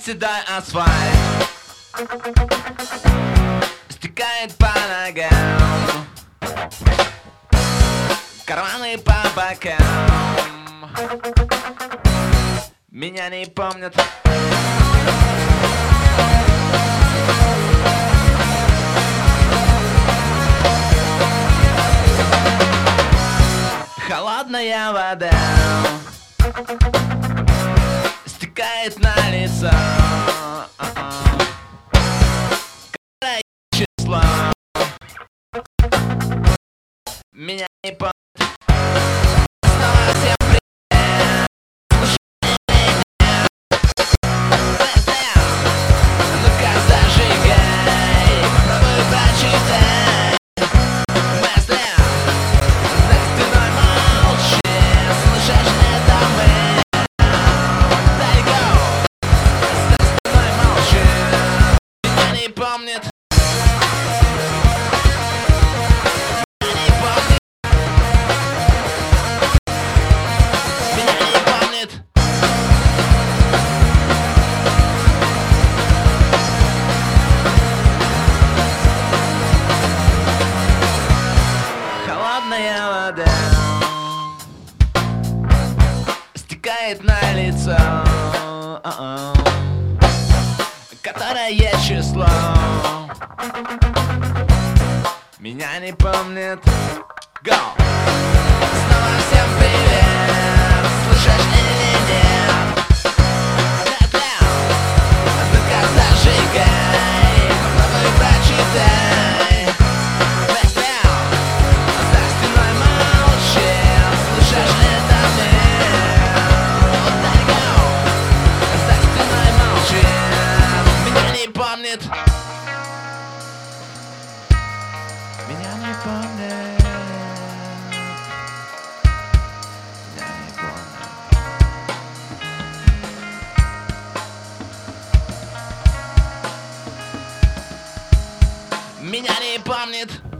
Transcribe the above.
седой асфальт стекает по ногам, карманы по бокам меня не помнят. Холодная вода стекает на лицо, какое число меня не помнит. Снова всем привет, ну-ка зажигай, попробуй прочитай. Помнит. Меня не помнит. Холодная вода стекает на лицо, которое число меня не помнит. Go! Снова всем привет, слышишь или нет? Ну-ка зажигай, попробуй прочитай. За стеной молчит, слышишь это ты? За стеной молчит, меня не помнит. Меня не помнит. Меня не помнит. Меня не помнит.